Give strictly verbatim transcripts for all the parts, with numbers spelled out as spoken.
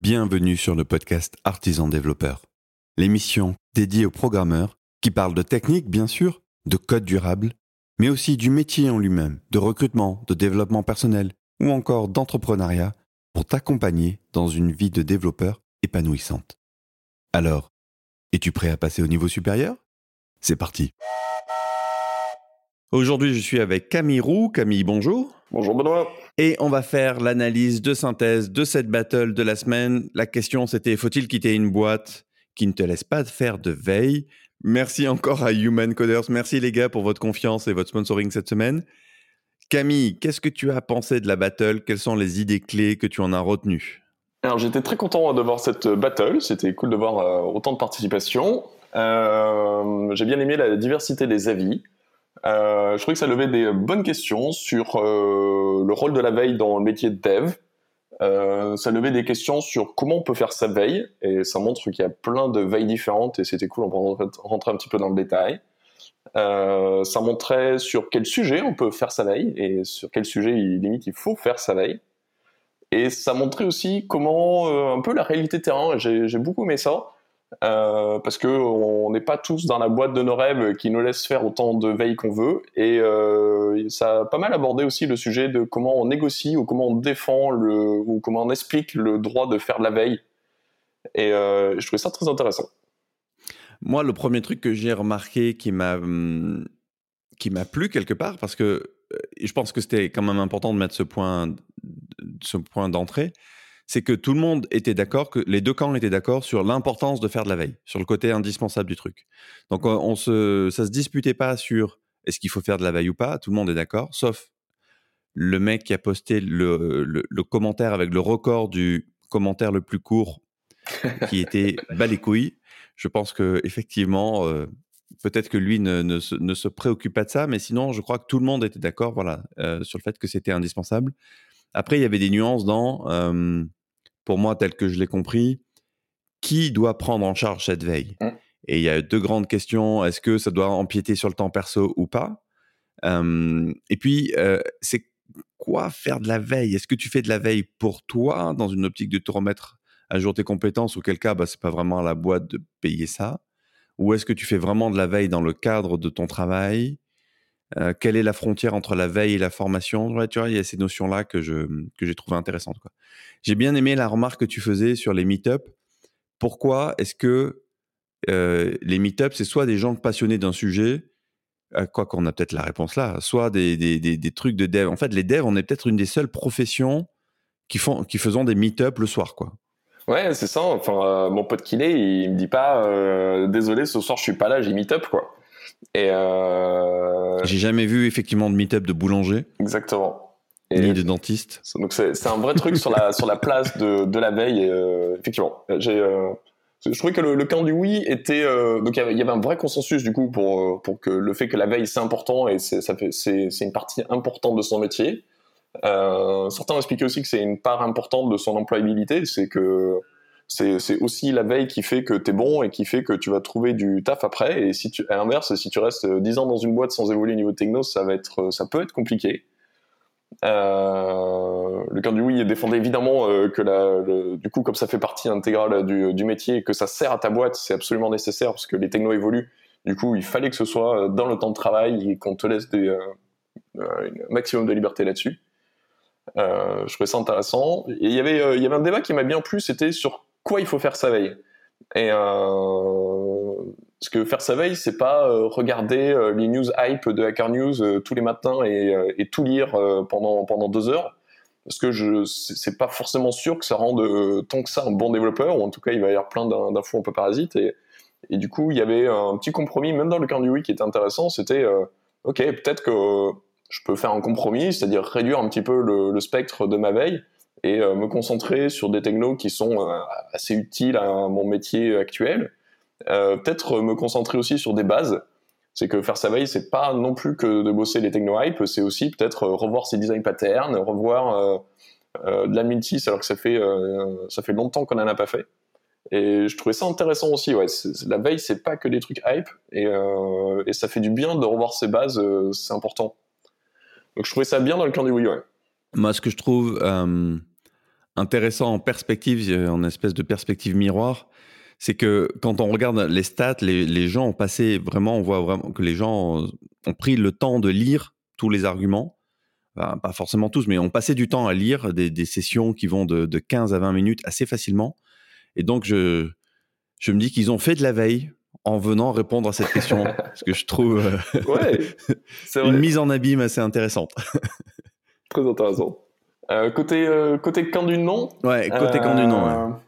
Bienvenue sur le podcast Artisan Développeur, l'émission dédiée aux programmeurs qui parlent de technique, bien sûr, de code durable, mais aussi du métier en lui-même, de recrutement, de développement personnel ou encore d'entrepreneuriat pour t'accompagner dans une vie de développeur épanouissante. Alors, es-tu prêt à passer au niveau supérieur ? C'est parti. Aujourd'hui, je suis avec Camille Roux. Camille, bonjour. Bonjour Benoît. Et on va faire l'analyse de synthèse de cette battle de la semaine. La question, c'était, faut-il quitter une boîte qui ne te laisse pas faire de veille ? Merci encore à Human Coders. Merci les gars pour votre confiance et votre sponsoring cette semaine. Camille, qu'est-ce que tu as pensé de la battle ? Quelles sont les idées clés que tu en as retenues ? Alors j'étais très content de voir cette battle. C'était cool de voir euh, autant de participation. Euh, j'ai bien aimé la diversité des avis. Euh, je trouvais que ça levait des bonnes questions sur euh, le rôle de la veille dans le métier de dev. Euh, ça levait des questions sur comment on peut faire sa veille, et ça montre qu'il y a plein de veilles différentes, et c'était cool, on peut rentrer un petit peu dans le détail. Euh, ça montrait sur quel sujet on peut faire sa veille, et sur quel sujet, limite, il faut faire sa veille. Et ça montrait aussi comment, euh, un peu la réalité terrain, j'ai, j'ai beaucoup aimé ça. Euh, parce que on n'est pas tous dans la boîte de nos rêves qui nous laisse faire autant de veille qu'on veut, et euh, ça a pas mal abordé aussi le sujet de comment on négocie ou comment on défend le, ou comment on explique le droit de faire de la veille, et euh, je trouvais ça très intéressant. Moi, le premier truc que j'ai remarqué qui m'a, hum, qui m'a plu quelque part, parce que euh, je pense que c'était quand même important de mettre ce point, ce point d'entrée, c'est que tout le monde était d'accord, que les deux camps étaient d'accord sur l'importance de faire de la veille, sur le côté indispensable du truc. Donc, on, on se, ça se disputait pas sur est-ce qu'il faut faire de la veille ou pas, tout le monde est d'accord, sauf le mec qui a posté le, le, le commentaire avec le record du commentaire le plus court, qui était bas les couilles. Je pense que effectivement, euh, peut-être que lui ne, ne, se, ne se préoccupe pas de ça, mais sinon, je crois que tout le monde était d'accord, voilà, euh, sur le fait que c'était indispensable. Après, il y avait des nuances dans... Euh, pour moi, tel que je l'ai compris, qui doit prendre en charge cette veille ? mmh. Et il y a deux grandes questions. Est-ce que ça doit empiéter sur le temps perso ou pas ? euh, Et puis, euh, c'est quoi faire de la veille ? Est-ce que tu fais de la veille pour toi, dans une optique de te remettre à jour tes compétences, auquel cas, bah, c'est pas vraiment à la boîte de payer ça ? Ou est-ce que tu fais vraiment de la veille dans le cadre de ton travail ? Euh, quelle est la frontière entre la veille et la formation ? Ouais, tu vois, il y a ces notions-là que, je, que j'ai trouvées intéressantes, quoi. J'ai bien aimé la remarque que tu faisais sur les meet-up. Pourquoi est-ce que euh, les meet-up, c'est soit des gens passionnés d'un sujet, euh, quoi qu'on a peut-être la réponse là, soit des, des, des, des trucs de dev. En fait, les devs, on est peut-être une des seules professions qui, font, qui faisons des meet-up le soir, quoi. Ouais, c'est ça. Enfin, euh, mon pote Kiné, il me dit pas euh, désolé, ce soir je suis pas là, j'ai meet-up, quoi. Et euh... j'ai jamais vu effectivement de meet-up de boulanger. Exactement. Et ni de dentiste. Donc c'est, c'est un vrai truc sur la sur la place de de la veille. Et, euh, effectivement, j'ai euh, je trouvais que le, le camp du oui était euh, donc il y, avait, il y avait un vrai consensus du coup pour pour que le fait que la veille c'est important et c'est ça fait c'est c'est une partie importante de son métier. Euh, certains ont expliqué aussi que c'est une part importante de son employabilité, c'est que c'est, c'est aussi la veille qui fait que t'es bon et qui fait que tu vas trouver du taf après. Et si tu, à l'inverse, si tu restes dix ans dans une boîte sans évoluer au niveau techno, ça va être, ça peut être compliqué. Euh, le camp du oui défendait évidemment euh, que la, le, du coup, comme ça fait partie intégrale du, du métier et que ça sert à ta boîte, c'est absolument nécessaire parce que les technos évoluent. Du coup, il fallait que ce soit dans le temps de travail et qu'on te laisse des, euh, un maximum de liberté là-dessus. Euh, je trouvais ça intéressant. Et il y avait, euh, il y avait un débat qui m'a bien plu, c'était sur quoi il faut faire sa veille. Et euh, parce que faire sa veille, c'est pas euh, regarder euh, les news hype de Hacker News euh, tous les matins et, euh, et tout lire euh, pendant pendant deux heures. Parce que je, c'est, c'est pas forcément sûr que ça rende euh, tant que ça un bon développeur, ou en tout cas il va y avoir plein d'infos un peu parasites. Et, et du coup, il y avait un petit compromis, même dans le camp du oui, qui était intéressant. C'était euh, ok, peut-être que euh, je peux faire un compromis, c'est-à-dire réduire un petit peu le, le spectre de ma veille et euh, me concentrer sur des technos qui sont euh, assez utiles à mon métier actuel. Euh, peut-être me concentrer aussi sur des bases. C'est que faire sa veille, c'est pas non plus que de bosser les techno-hype, c'est aussi peut-être revoir ses design patterns, revoir euh, euh, de la multis alors que ça fait, euh, ça fait longtemps qu'on en a pas fait. Et je trouvais ça intéressant aussi. Ouais. C'est, la veille, c'est pas que des trucs hype, et, euh, et ça fait du bien de revoir ses bases, euh, c'est important. Donc je trouvais ça bien dans le camp du oui, ouais. Moi, ce que je trouve euh, intéressant en perspective, en espèce de perspective miroir, c'est que quand on regarde les stats, les, les gens ont passé vraiment, on voit vraiment que les gens ont pris le temps de lire tous les arguments. Enfin, pas forcément tous, mais ont passé du temps à lire des, des sessions qui vont de, de quinze à vingt minutes assez facilement. Et donc, je, je me dis qu'ils ont fait de la veille en venant répondre à cette question, ce que je trouve euh, Ouais, c'est une vrai. mise en abîme assez intéressante. Très intéressant. Euh, côté, euh, côté camp du non, Ouais, côté camp du non, ouais. euh,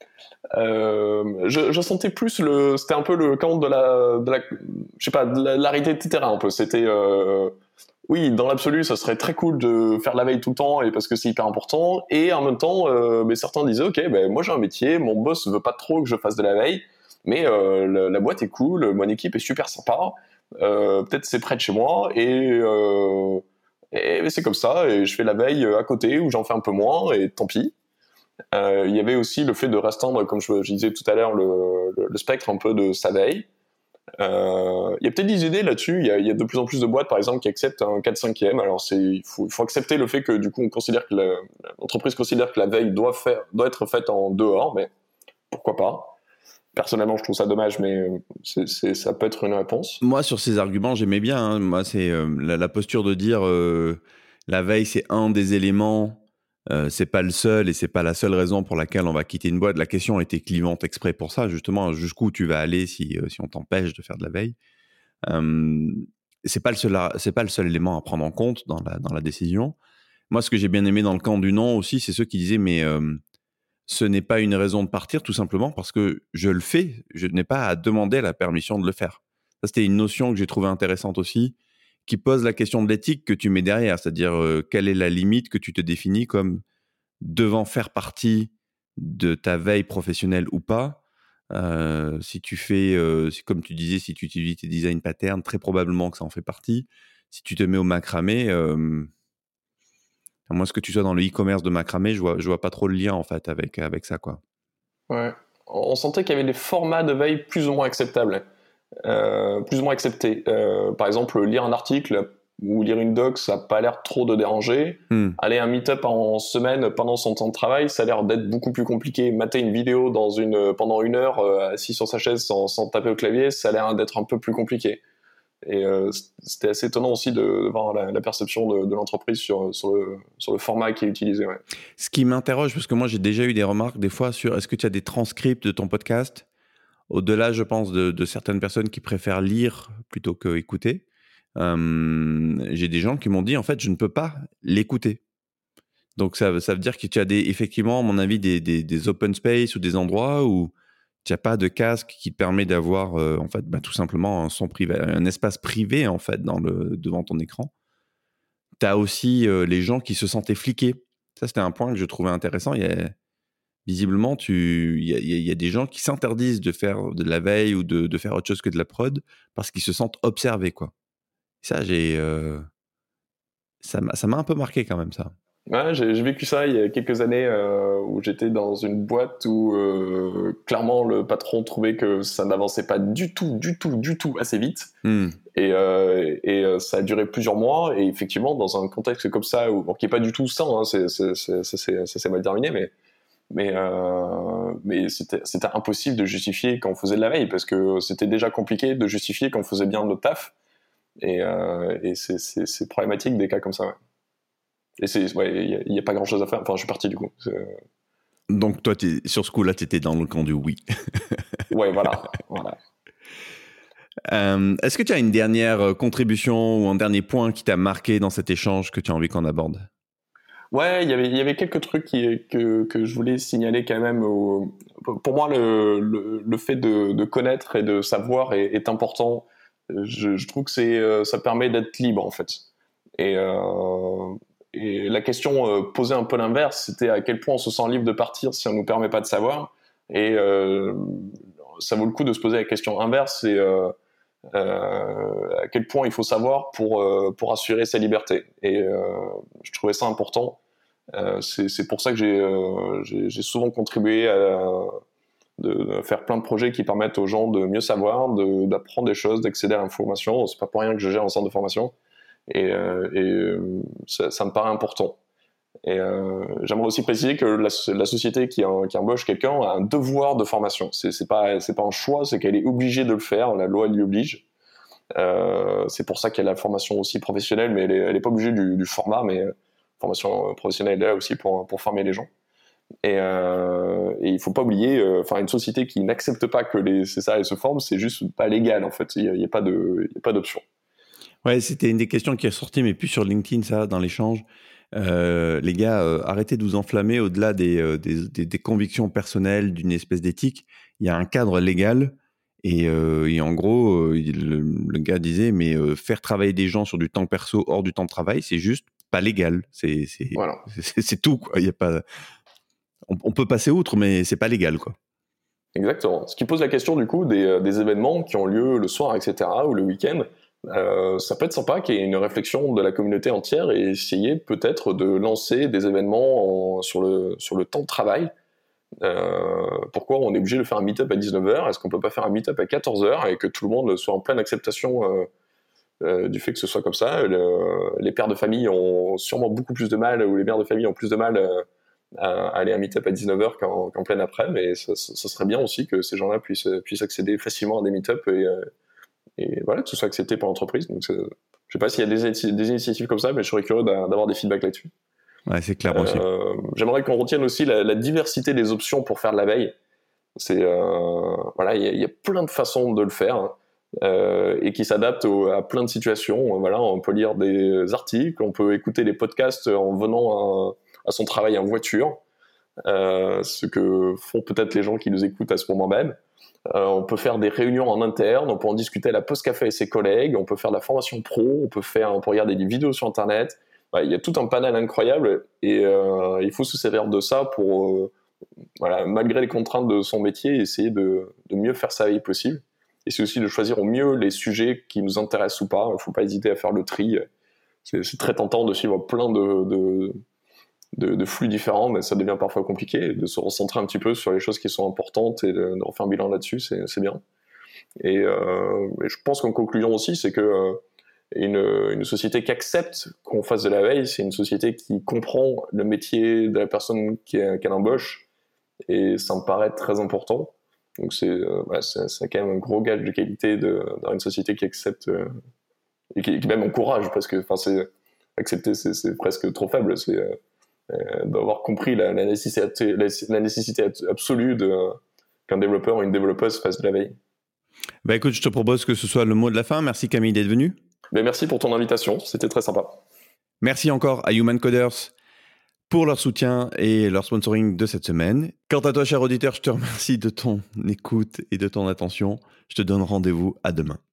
euh, je, je sentais plus le, c'était un peu le camp de la, de la je sais pas, de la, de la réalité de terrain un peu. C'était, euh, oui, dans l'absolu, ça serait très cool de faire la veille tout le temps et parce que c'est hyper important. Et en même temps, euh, mais certains disaient, ok, ben moi j'ai un métier, mon boss veut pas trop que je fasse de la veille, mais euh, la, la boîte est cool, mon équipe est super sympa, euh, peut-être c'est près de chez moi et, euh, et c'est comme ça. Et je fais la veille à côté où j'en fais un peu moins et tant pis. Euh, il y avait aussi le fait de restreindre, comme je, je disais tout à l'heure, le, le, le spectre un peu de sa veille. Euh, il y a peut-être des idées là-dessus. Il y, a, il y a de plus en plus de boîtes, par exemple, qui acceptent un quatre cinquième. Alors, c'est, il faut, il faut accepter le fait que, du coup, on considère que la, l'entreprise considère que la veille doit, faire, doit être faite en dehors, mais pourquoi pas. Personnellement, je trouve ça dommage, mais c'est, c'est, ça peut être une réponse. Moi, sur ces arguments, j'aimais bien. Hein. Moi, c'est euh, la, la posture de dire euh, la veille, c'est un des éléments. Euh, c'est pas le seul et c'est pas la seule raison pour laquelle on va quitter une boîte. La question était clivante exprès pour ça, justement, jusqu'où tu vas aller si, euh, si on t'empêche de faire de la veille. Euh, c'est pas le seul, c'est pas le seul élément à prendre en compte dans la, dans la décision. Moi, ce que j'ai bien aimé dans le camp du non aussi, c'est ceux qui disaient, mais euh, ce n'est pas une raison de partir, tout simplement parce que je le fais. Je n'ai pas à demander la permission de le faire. Ça, c'était une notion que j'ai trouvée intéressante aussi, qui pose la question de l'éthique que tu mets derrière, c'est-à-dire euh, quelle est la limite que tu te définis comme devant faire partie de ta veille professionnelle ou pas. Euh, si tu fais, euh, comme tu disais, si tu utilises tes design patterns, très probablement que ça en fait partie. Si tu te mets au macramé, euh, à moins que tu sois dans le e-commerce de macramé, je vois, je vois pas trop le lien en fait avec, avec ça, quoi. Ouais. On sentait qu'il y avait des formats de veille plus ou moins acceptables, euh, plus ou moins acceptés. Euh, par exemple, lire un article ou lire une doc, ça n'a pas l'air trop de déranger. Hmm. Aller à un meet-up en semaine pendant son temps de travail, ça a l'air d'être beaucoup plus compliqué. Mater une vidéo dans une, pendant une heure, euh, assis sur sa chaise sans, sans taper au clavier, ça a l'air d'être un peu plus compliqué. Et euh, c'était assez étonnant aussi de, de voir la, la perception de, de l'entreprise sur, sur, le, sur le format qui est utilisé. Ouais. Ce qui m'interroge, parce que moi j'ai déjà eu des remarques des fois sur est-ce que tu as des transcripts de ton podcast, au-delà, je pense, de, de certaines personnes qui préfèrent lire plutôt que écouter. Euh, j'ai des gens qui m'ont dit en fait je ne peux pas l'écouter. Donc ça, ça veut dire que tu as des, effectivement, à mon avis, des, des, des open space ou des endroits où tu n'as pas de casque qui te permet d'avoir euh, en fait, bah, tout simplement un son privé, un espace privé en fait dans le, devant ton écran. Tu as aussi euh, les gens qui se sentaient fliqués. Ça, c'était un point que je trouvais intéressant. Il y a, visiblement, tu, il y, a, il y a des gens qui s'interdisent de faire de la veille ou de, de faire autre chose que de la prod parce qu'ils se sentent observés, quoi. Ça, j'ai, euh, ça m'a, ça m'a un peu marqué quand même, ça. Ouais, j'ai, j'ai vécu ça il y a quelques années euh, où j'étais dans une boîte où euh, clairement le patron trouvait que ça n'avançait pas du tout, du tout, du tout assez vite. Hmm. Et, euh, et euh, ça a duré plusieurs mois. Et effectivement, dans un contexte comme ça, où, bon, qui n'est pas du tout sain, hein, c'est, c'est, c'est, c'est, c'est, ça s'est mal terminé, mais, mais, euh, mais c'était, c'était impossible de justifier quand on faisait de la veille parce que c'était déjà compliqué de justifier quand on faisait bien notre taf. Et, euh, et c'est, c'est, c'est problématique des cas comme ça, ouais. Et c'est, ouais, il n'y a, a pas grand chose à faire. Enfin, je suis parti du coup. C'est... Donc, toi, t'es, sur ce coup-là, tu étais dans le camp du oui. Ouais, voilà. voilà. Euh, est-ce que tu as une dernière contribution ou un dernier point qui t'a marqué dans cet échange que tu as envie qu'on aborde? Ouais, y il y avait quelques trucs qui, que, que je voulais signaler quand même. Au, pour moi, le, le, le fait de, de connaître et de savoir est, est important. Je, je trouve que c'est, ça permet d'être libre, en fait. Et, euh, et la question euh, posée un peu l'inverse, c'était à quel point on se sent libre de partir si on nous permet pas de savoir. Et euh, ça vaut le coup de se poser la question inverse, c'est euh, euh, à quel point il faut savoir pour, euh, pour assurer sa liberté. Et euh, je trouvais ça important. Euh, c'est, c'est pour ça que j'ai, euh, j'ai, j'ai souvent contribué à de, de faire plein de projets qui permettent aux gens de mieux savoir, de, d'apprendre des choses, d'accéder à l'information. C'est pas pour rien que je gère un centre de formation. Et, euh, et ça, ça me paraît important. Et euh, j'aimerais aussi préciser que la, la société qui, qui embauche quelqu'un a un devoir de formation. C'est, c'est pas, c'est pas un choix, c'est qu'elle est obligée de le faire. La loi l'y oblige. Euh, c'est pour ça qu'il y a la formation aussi professionnelle, mais elle est, elle est pas obligée du, du format, mais euh, formation professionnelle est là aussi pour, pour former les gens. Et, euh, et il faut pas oublier, enfin, euh, une société qui n'accepte pas que les C S A se forment, c'est juste pas légal en fait. Il n'y a, a pas de, il y a pas d'option. Ouais, c'était une des questions qui est sortie, mais plus sur LinkedIn, ça, dans l'échange. Euh, les gars, euh, arrêtez de vous enflammer au-delà des, euh, des, des, des convictions personnelles, d'une espèce d'éthique. Il y a un cadre légal. Et, euh, et en gros, euh, le, le gars disait, mais euh, faire travailler des gens sur du temps perso hors du temps de travail, c'est juste pas légal. C'est, c'est, voilà. c'est, c'est tout, quoi. Il y a pas... on, on peut passer outre, mais c'est pas légal, quoi. Exactement. Ce qui pose la question, du coup, des, des événements qui ont lieu le soir, et cetera, ou le week-end. Euh, ça peut être sympa qu'il y ait une réflexion de la communauté entière et essayer peut-être de lancer des événements en, sur, le, sur le temps de travail. Euh, pourquoi on est obligé de faire un meet-up à dix-neuf heures? Est-ce qu'on peut pas faire un meet-up à quatorze heures et que tout le monde soit en pleine acceptation euh, euh, du fait que ce soit comme ça? Le, les pères de famille ont sûrement beaucoup plus de mal, ou les mères de famille ont plus de mal euh, à aller à un meet-up à dix-neuf heures qu'en, qu'en pleine après, mais ça, ça, ça serait bien aussi que ces gens-là puissent, puissent accéder facilement à des meet-up et, euh, et voilà, que ce soit accepté par l'entreprise. Donc, je sais pas s'il y a des, des initiatives comme ça, mais je serais curieux d'avoir des feedbacks là-dessus. Ouais, c'est clair euh, aussi. J'aimerais qu'on retienne aussi la, la diversité des options pour faire de la veille. C'est euh, voilà, il y, y a plein de façons de le faire, hein, euh, et qui s'adaptent au, à plein de situations. Voilà, on peut lire des articles, on peut écouter des podcasts en venant à, à son travail en voiture, euh, ce que font peut-être les gens qui nous écoutent à ce moment même. Euh, on peut faire des réunions en interne, on peut en discuter à la pause café avec ses collègues, on peut faire de la formation pro, on peut faire, on peut regarder des vidéos sur Internet. Ouais, il y a tout un panel incroyable et euh, il faut se servir de ça pour, euh, voilà, malgré les contraintes de son métier, essayer de, de mieux faire sa veille possible. Et c'est aussi de choisir au mieux les sujets qui nous intéressent ou pas. Il ne faut pas hésiter à faire le tri. C'est, c'est très tentant de suivre plein de, de, de, de flux différents, mais ça devient parfois compliqué. De se recentrer un petit peu sur les choses qui sont importantes et de, de refaire un bilan là-dessus, c'est, c'est bien. Et, euh, et je pense qu'en conclusion aussi, c'est que euh, Une, une société qui accepte qu'on fasse de la veille, c'est une société qui comprend le métier de la personne qui est, qu'elle embauche, et ça me paraît très important. Donc c'est, euh, ouais, c'est, c'est quand même un gros gage de qualité de, dans une société qui accepte euh, et qui, qui même encourage, parce que enfin c'est accepter c'est, c'est presque trop faible, c'est euh, d'avoir compris la, la, nécessité, la, la nécessité absolue de, qu'un développeur ou une développeuse fasse de la veille. Bah écoute, je te propose que ce soit le mot de la fin. Merci Camille d'être venu. Ben merci pour ton invitation, c'était très sympa. Merci encore à Human Coders pour leur soutien et leur sponsoring de cette semaine. Quant à toi, cher auditeur, je te remercie de ton écoute et de ton attention. Je te donne rendez-vous à demain.